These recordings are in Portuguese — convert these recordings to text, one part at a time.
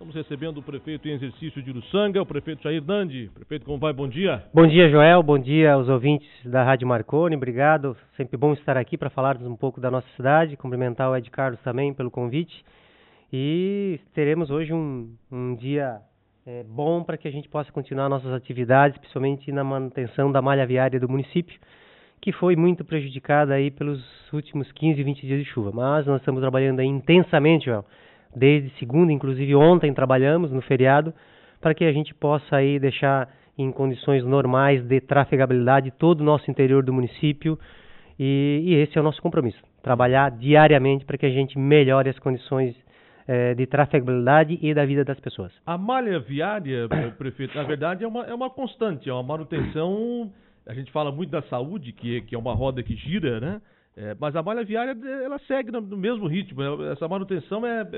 Estamos recebendo o prefeito em exercício de Uruçanga, o prefeito Jair Nandi. Prefeito, como vai? Bom dia. Bom dia, Joel. Bom dia aos ouvintes da Rádio Marconi. Obrigado. Sempre bom estar aqui para falarmos um pouco da nossa cidade. Cumprimentar o Ed Carlos também pelo convite. E teremos hoje um dia bom para que a gente possa continuar nossas atividades, principalmente na manutenção da malha viária do município, que foi muito prejudicada aí pelos últimos 15, 20 dias de chuva. Mas nós estamos trabalhando aí intensamente, Joel. Desde segunda, inclusive ontem trabalhamos no feriado, para que a gente possa aí deixar em condições normais de trafegabilidade todo o nosso interior do município, e esse é o nosso compromisso, trabalhar diariamente para que a gente melhore as condições de trafegabilidade e da vida das pessoas. A malha viária, prefeito, na verdade é uma constante, é uma manutenção. A gente fala muito da saúde, que é uma roda que gira, né? Mas a malha viária, ela segue no mesmo ritmo. Essa manutenção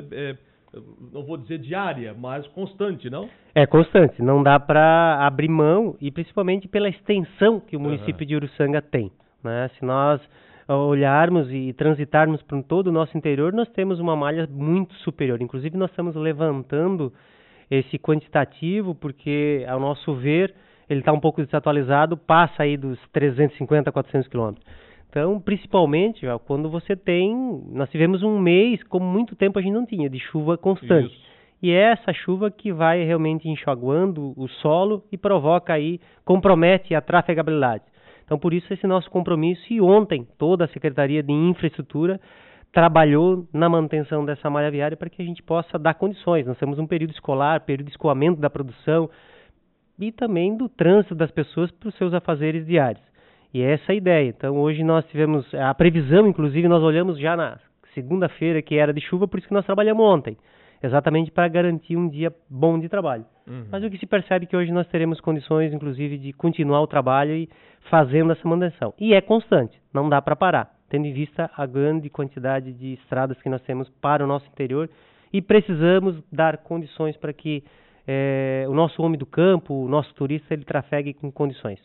não vou dizer diária, mas constante, não? É constante, não dá para abrir mão, e principalmente pela extensão que o município de Uruçanga tem, né? Se nós olharmos e transitarmos por todo o nosso interior, nós temos uma malha muito superior. Inclusive, nós estamos levantando esse quantitativo, porque, ao nosso ver, ele está um pouco desatualizado, passa aí dos 350 a 400 quilômetros. Então, principalmente, quando nós tivemos um mês, como muito tempo a gente não tinha, de chuva constante. Isso. E é essa chuva que vai realmente enxaguando o solo e compromete a trafegabilidade. Então, por isso, esse nosso compromisso, e ontem toda a Secretaria de Infraestrutura trabalhou na manutenção dessa malha viária para que a gente possa dar condições. Nós temos um período escolar, período de escoamento da produção e também do trânsito das pessoas para os seus afazeres diários. E é essa a ideia. Então, hoje nós tivemos a previsão, inclusive, nós olhamos já na segunda-feira, que era de chuva, por isso que nós trabalhamos ontem, exatamente para garantir um dia bom de trabalho. Mas o que se percebe é que hoje nós teremos condições, inclusive, de continuar o trabalho e fazendo essa manutenção. E é constante, não dá para parar, tendo em vista a grande quantidade de estradas que nós temos para o nosso interior, e precisamos dar condições para que o nosso homem do campo, o nosso turista, ele trafegue com condições.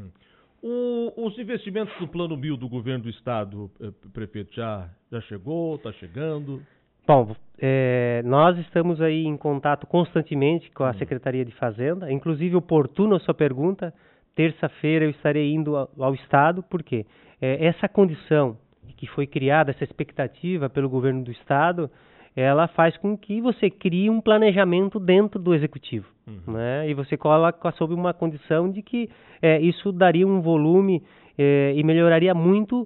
Os investimentos do Plano 1000 do governo do estado, prefeito, já chegou, está chegando? Bom, nós estamos aí em contato constantemente com a Secretaria de Fazenda, inclusive oportuna a sua pergunta. Terça-feira eu estarei indo ao estado, porque essa condição que foi criada, essa expectativa pelo governo do estado, ela faz com que você crie um planejamento dentro do executivo, né? E você coloca sob uma condição de que isso daria um volume e melhoraria muito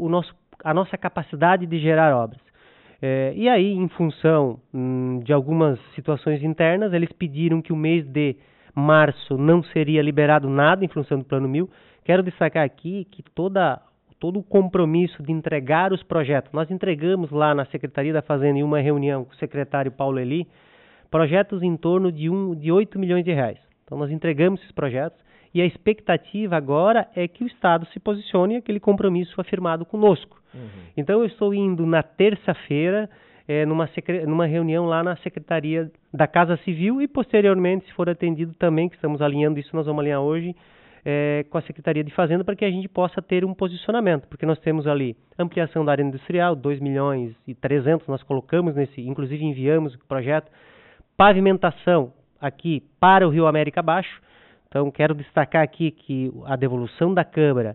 a nossa capacidade de gerar obras. E aí, em função de algumas situações internas, eles pediram que o mês de março não seria liberado nada em função do Plano 1000. Quero destacar aqui que todo o compromisso de entregar os projetos, nós entregamos lá na Secretaria da Fazenda, em uma reunião com o secretário Paulo Eli, projetos em torno de 8 milhões de reais. Então nós entregamos esses projetos, e a expectativa agora é que o Estado se posicione aquele compromisso afirmado conosco. Então eu estou indo na terça-feira numa reunião lá na Secretaria da Casa Civil, e posteriormente, se for atendido também, que estamos alinhando isso, nós vamos alinhar hoje, com a Secretaria de Fazenda, para que a gente possa ter um posicionamento, porque nós temos ali ampliação da área industrial, 2 milhões e 300, nós colocamos inclusive enviamos o projeto, pavimentação aqui para o Rio América Baixo. Então quero destacar aqui que a devolução da Câmara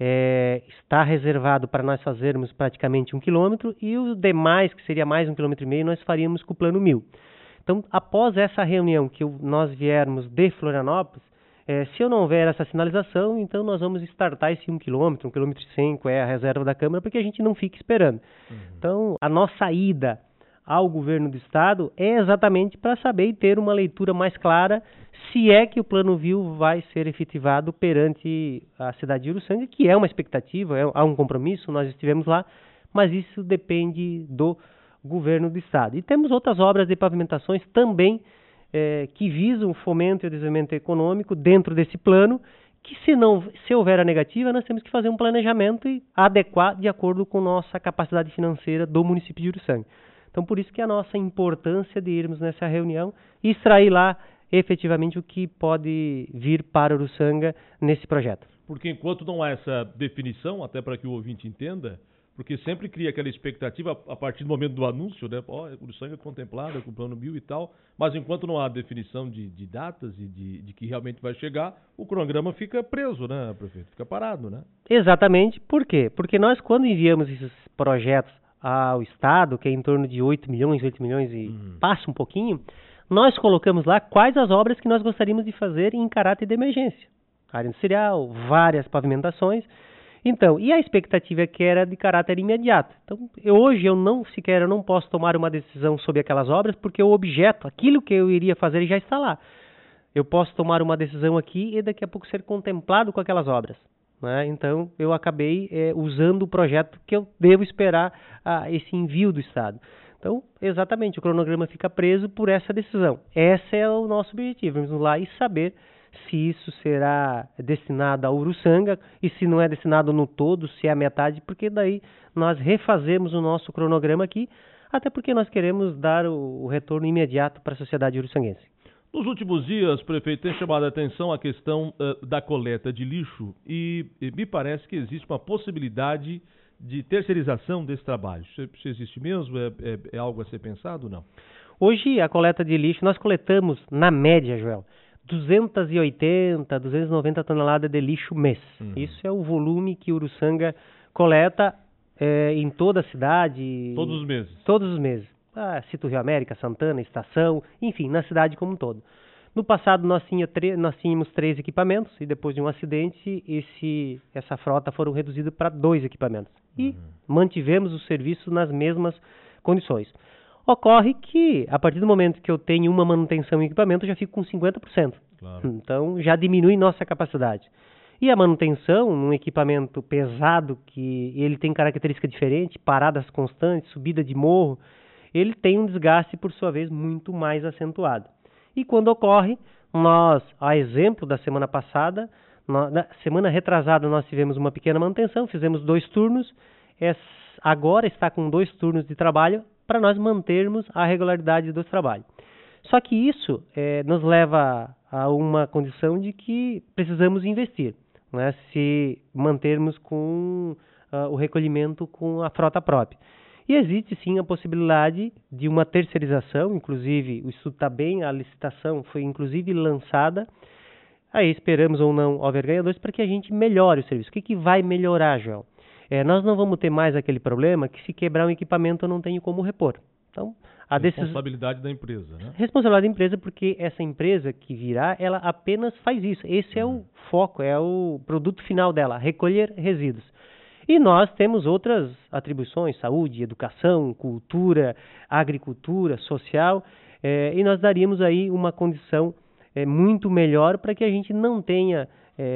está reservado para nós fazermos praticamente 1 quilômetro, e os demais, que seria mais 1,5 quilômetro, nós faríamos com o Plano 1000. Então, após essa reunião que nós viermos de Florianópolis, se eu não houver essa sinalização, então nós vamos startar esse 1 quilômetro, 1,5 km, a reserva da Câmara, para que a gente não fique esperando. Então, a nossa ida ao governo do estado é exatamente para saber e ter uma leitura mais clara se é que o Plano 1000 vai ser efetivado perante a cidade de Uruçanga, que é uma expectativa, há um compromisso, nós estivemos lá, mas isso depende do governo do estado. E temos outras obras de pavimentações também que visam o fomento e o desenvolvimento econômico dentro desse plano, que se houver a negativa, nós temos que fazer um planejamento e adequar de acordo com nossa capacidade financeira do município de Uruçanga. Então, por isso que a nossa importância de irmos nessa reunião e extrair lá efetivamente o que pode vir para Uruçanga nesse projeto. Porque enquanto não há essa definição, até para que o ouvinte entenda, Porque sempre cria aquela expectativa a partir do momento do anúncio, né? Ó, Uruçanga contemplada com o plano 1000 e tal, mas enquanto não há definição de datas e de que realmente vai chegar, o cronograma fica preso, né, prefeito? Fica parado, né? Exatamente. Por quê? Porque nós, quando enviamos esses projetos ao Estado, que é em torno de 8 milhões e passa um pouquinho, nós colocamos lá quais as obras que nós gostaríamos de fazer em caráter de emergência. Área industrial, várias pavimentações. Então, e a expectativa é que era de caráter imediato. Então, hoje eu não posso tomar uma decisão sobre aquelas obras, porque o objeto, aquilo que eu iria fazer, já está lá. Eu posso tomar uma decisão aqui e daqui a pouco ser contemplado com aquelas obras, né? Então, eu acabei usando o projeto que eu devo esperar esse envio do Estado. Então, exatamente, o cronograma fica preso por essa decisão. Esse é o nosso objetivo, vamos lá e saber se isso será destinado a Uruçanga e se não é destinado no todo, se é a metade, porque daí nós refazemos o nosso cronograma aqui, até porque nós queremos dar o retorno imediato para a sociedade uruçanguense. Nos últimos dias, prefeito, tem chamado a atenção a questão da coleta de lixo e me parece que existe uma possibilidade de terceirização desse trabalho. Se existe mesmo, é algo a ser pensado ou não? Hoje, a coleta de lixo, nós coletamos, na média, Joel, 280, 290 toneladas de lixo mês. Isso é o volume que Uruçanga coleta em toda a cidade. Todos os meses? Todos os meses. Cito Rio América, Santana, Estação, enfim, na cidade como um todo. No passado nós tínhamos 3 equipamentos e depois de um acidente essa frota foram reduzidos para 2 equipamentos. E mantivemos o serviço nas mesmas condições. Ocorre que, a partir do momento que eu tenho uma manutenção em equipamento, eu já fico com 50%. Claro. Então, já diminui nossa capacidade. E a manutenção, num equipamento pesado, que ele tem característica diferente, paradas constantes, subida de morro, ele tem um desgaste, por sua vez, muito mais acentuado. E quando ocorre, nós, a exemplo da semana passada, na semana retrasada nós tivemos uma pequena manutenção, fizemos 2 turnos, agora está com 2 turnos de trabalho, para nós mantermos a regularidade do trabalho. Só que isso nos leva a uma condição de que precisamos investir, né, se mantermos com o recolhimento com a frota própria. E existe sim a possibilidade de uma terceirização, inclusive o estudo está bem, a licitação foi inclusive lançada, aí esperamos ou não haver ganhadores para que a gente melhore o serviço. O que vai melhorar, João? Nós não vamos ter mais aquele problema que se quebrar um equipamento eu não tenho como repor. Então, responsabilidade da empresa, né? Responsabilidade da empresa, porque essa empresa que virá, ela apenas faz isso. Esse é o foco, é o produto final dela, recolher resíduos. E nós temos outras atribuições, saúde, educação, cultura, agricultura, social, e nós daríamos aí uma condição muito melhor para que a gente não tenha...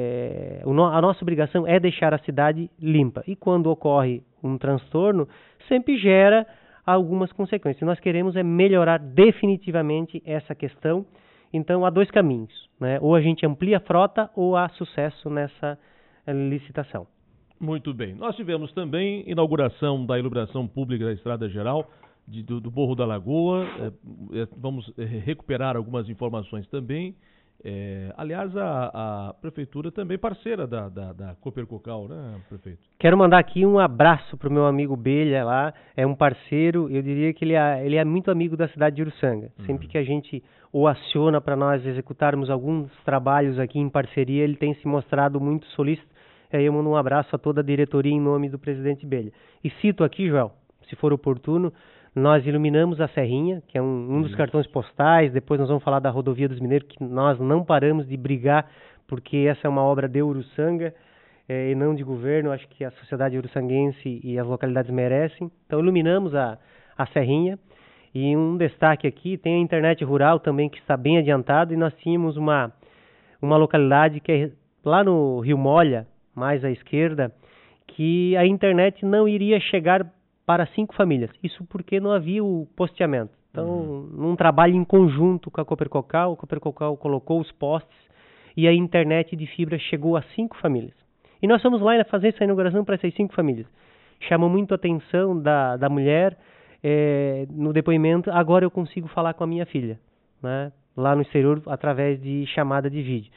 a nossa obrigação é deixar a cidade limpa. E quando ocorre um transtorno, sempre gera algumas consequências. Nós queremos melhorar definitivamente essa questão. Então, há 2 caminhos, né? Ou a gente amplia a frota ou há sucesso nessa licitação. Muito bem. Nós tivemos também inauguração da iluminação pública da Estrada Geral do Morro da Lagoa. Vamos recuperar algumas informações também. Aliás, a Prefeitura também parceira da Copercocal, né, prefeito? Quero mandar aqui um abraço para o meu amigo Belha lá, é um parceiro, eu diria que ele é muito amigo da cidade de Uruçanga. Sempre que a gente o aciona para nós executarmos alguns trabalhos aqui em parceria, ele tem se mostrado muito solícito. Eu mando um abraço a toda a diretoria em nome do presidente Belha. E cito aqui, Joel, se for oportuno, nós iluminamos a Serrinha, que é um dos cartões postais. Depois nós vamos falar da Rodovia dos Mineiros, que nós não paramos de brigar, porque essa é uma obra de Uruçanga e não de governo. Acho que a sociedade uruçanguense e as localidades merecem. Então iluminamos a Serrinha. E um destaque aqui, tem a internet rural também, que está bem adiantado. E nós tínhamos uma localidade que é lá no Rio Molha, mais à esquerda, que a internet não iria chegar para 5 famílias. Isso porque não havia o posteamento. Então, num trabalho em conjunto com a Copercocal colocou os postes e a internet de fibra chegou a 5 famílias. E nós fomos lá fazer essa inauguração para essas 5 famílias. Chamou muito a atenção da mulher no depoimento. Agora eu consigo falar com a minha filha, né, lá no exterior, através de chamada de vídeo.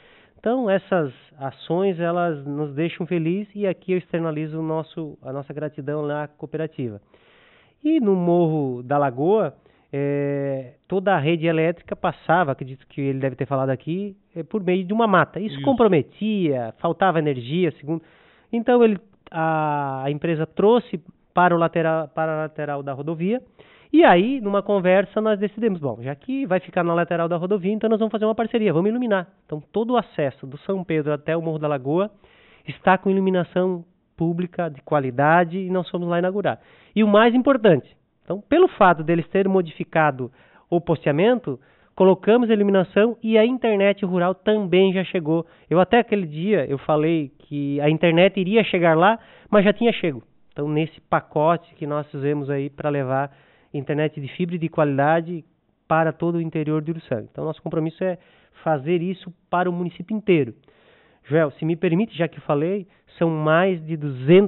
Então, essas ações, elas nos deixam felizes e aqui eu externalizo a nossa gratidão na cooperativa. E no Morro da Lagoa, toda a rede elétrica passava, acredito que ele deve ter falado aqui, por meio de uma mata. Isso comprometia, faltava energia, segundo... Então, a empresa trouxe para a lateral da rodovia. E aí, numa conversa, nós decidimos, bom, já que vai ficar na lateral da rodovia, então nós vamos fazer uma parceria, vamos iluminar. Então, todo o acesso do São Pedro até o Morro da Lagoa está com iluminação pública de qualidade e nós fomos lá inaugurar. E o mais importante, então, pelo fato deles terem modificado o posteamento, colocamos a iluminação e a internet rural também já chegou. Até aquele dia, eu falei que a internet iria chegar lá, mas já tinha chego. Então, nesse pacote que nós fizemos aí para levar internet de fibra de qualidade para todo o interior de Uruçanga. Então, nosso compromisso é fazer isso para o município inteiro. Joel, se me permite, já que eu falei, são mais de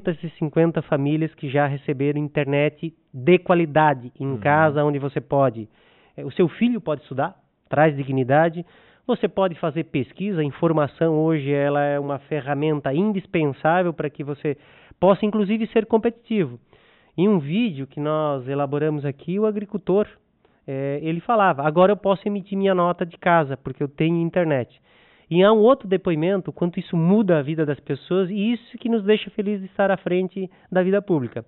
250 famílias que já receberam internet de qualidade em casa, onde você pode... O seu filho pode estudar, traz dignidade, você pode fazer pesquisa, a informação hoje ela é uma ferramenta indispensável para que você possa, inclusive, ser competitivo. Em um vídeo que nós elaboramos aqui, o agricultor, ele falava, agora eu posso emitir minha nota de casa, porque eu tenho internet. E há um outro depoimento, quanto isso muda a vida das pessoas, e isso que nos deixa felizes de estar à frente da vida pública.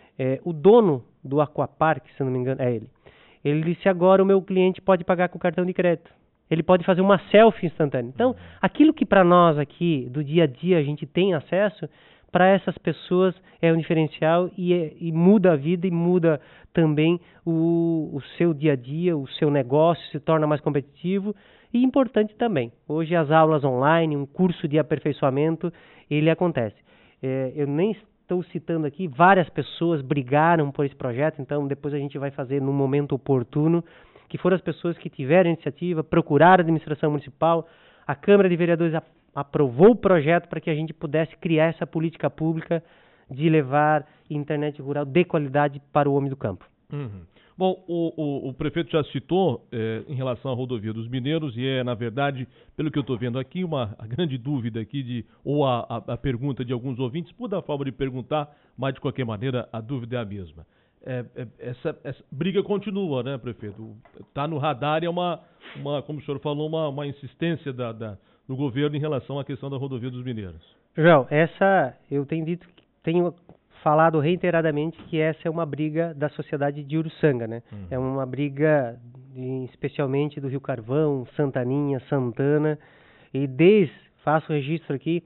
O dono do Aquapark, se não me engano, é ele. Ele disse, agora o meu cliente pode pagar com cartão de crédito. Ele pode fazer uma selfie instantânea. Então, aquilo que para nós aqui, do dia a dia, a gente tem acesso, para essas pessoas é um diferencial e muda a vida e muda também o seu dia a dia, o seu negócio se torna mais competitivo e importante também. Hoje as aulas online, um curso de aperfeiçoamento, ele acontece. Eu nem estou citando aqui, várias pessoas brigaram por esse projeto, então depois a gente vai fazer no momento oportuno, que foram as pessoas que tiveram a iniciativa, procuraram a administração municipal, a Câmara de Vereadores aprovou o projeto para que a gente pudesse criar essa política pública de levar internet rural de qualidade para o homem do campo. Bom, o prefeito já citou em relação à rodovia dos Mineiros e na verdade, pelo que eu estou vendo aqui, a grande dúvida aqui, ou a pergunta de alguns ouvintes, por dar forma de perguntar, mas de qualquer maneira a dúvida é a mesma. Essa briga continua, né, prefeito? Está no radar e como o senhor falou, uma insistência do governo em relação à questão da rodovia dos Mineiros. João, eu tenho falado reiteradamente que essa é uma briga da sociedade de Uruçanga, né? É uma briga especialmente do Rio Carvão, Santaninha, Santana, e faço o registro aqui,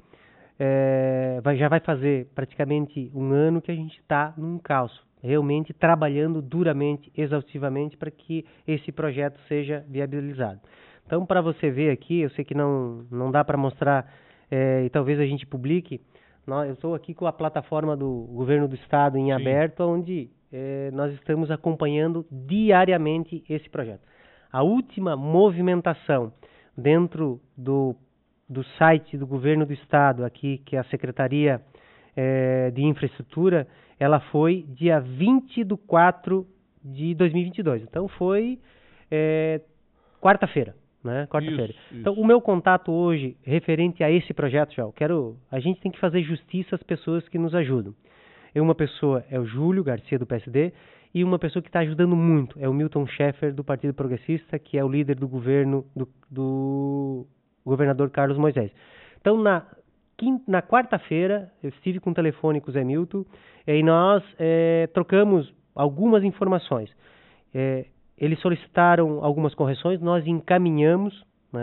já vai fazer praticamente um ano que a gente está num caos, realmente trabalhando duramente, exaustivamente, para que esse projeto seja viabilizado. Então, para você ver aqui, eu sei que não dá para mostrar, e talvez a gente publique, eu estou aqui com a plataforma do Governo do Estado em aberto, onde nós estamos acompanhando diariamente esse projeto. A última movimentação dentro do site do Governo do Estado, aqui, que é a Secretaria de Infraestrutura, ela foi dia 20/4 de 2022. Então, foi quarta-feira. Né? Quarta-feira. Então, o meu contato hoje, referente a esse projeto, a gente tem que fazer justiça às pessoas que nos ajudam. Uma pessoa é o Júlio Garcia, do PSD, e uma pessoa que está ajudando muito é o Milton Schaeffer, do Partido Progressista, que é o líder do governo do governador Carlos Moisés. Então, na quarta-feira, eu estive com o telefone com o Zé Milton, e nós trocamos algumas informações. Eles solicitaram algumas correções, nós encaminhamos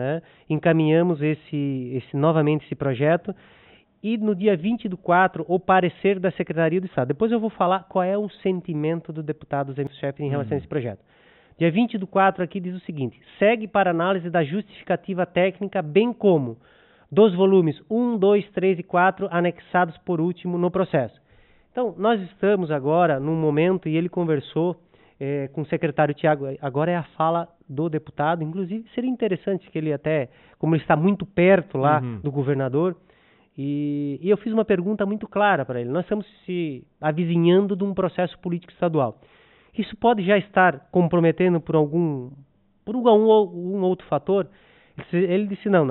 novamente esse projeto, e no dia 20/4, o parecer da Secretaria do Estado. Depois eu vou falar qual é o sentimento do deputado Zé Schaeffer em relação a esse projeto. Dia 20/4 aqui diz o seguinte: segue para análise da justificativa técnica, bem como dos volumes 1, 2, 3 e 4, anexados por último no processo. Então, nós estamos agora num momento, e ele conversou com o secretário Tiago, agora é a fala do deputado, inclusive seria interessante que ele como ele está muito perto lá do governador, e eu fiz uma pergunta muito clara para ele. Nós estamos se avizinhando de um processo político estadual. Isso pode já estar comprometendo por um outro fator? Ele disse, não, Nandi,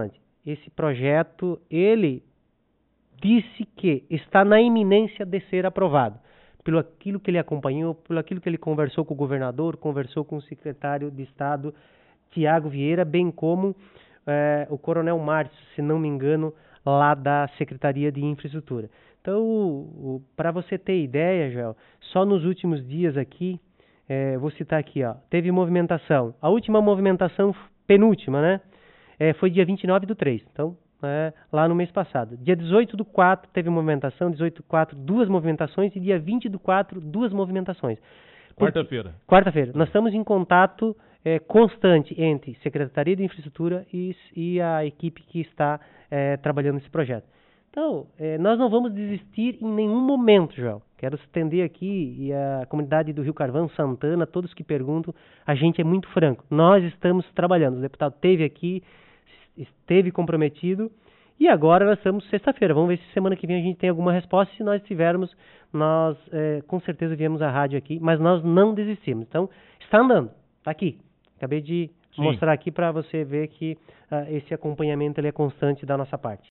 esse projeto, ele disse que está na iminência de ser aprovado, pelo aquilo que ele acompanhou, pelo aquilo que ele conversou com o governador, conversou com o secretário de Estado, Tiago Vieira, bem como o Coronel Márcio, se não me engano, lá da Secretaria de Infraestrutura. Então, para você ter ideia, Joel, só nos últimos dias aqui, vou citar aqui, ó, teve movimentação. A última movimentação, penúltima, né? Foi dia 29/3, então, lá no mês passado. Dia 18/4 teve movimentação, 18/4 duas movimentações e dia 20/4 duas movimentações. Quarta-feira. Quarta-feira. Nós estamos em contato constante entre Secretaria de Infraestrutura e a equipe que está trabalhando nesse projeto. Então, nós não vamos desistir em nenhum momento, Joel. Quero estender aqui, e a comunidade do Rio Carvão, Santana, todos que perguntam, a gente é muito franco. Nós estamos trabalhando. O deputado esteve aqui, esteve comprometido, e agora nós estamos sexta-feira. Vamos ver se semana que vem a gente tem alguma resposta. Se nós tivermos, nós com certeza viemos à rádio aqui, mas nós não desistimos. Então, está andando, está aqui. Acabei de mostrar aqui para você ver que esse acompanhamento ele é constante da nossa parte.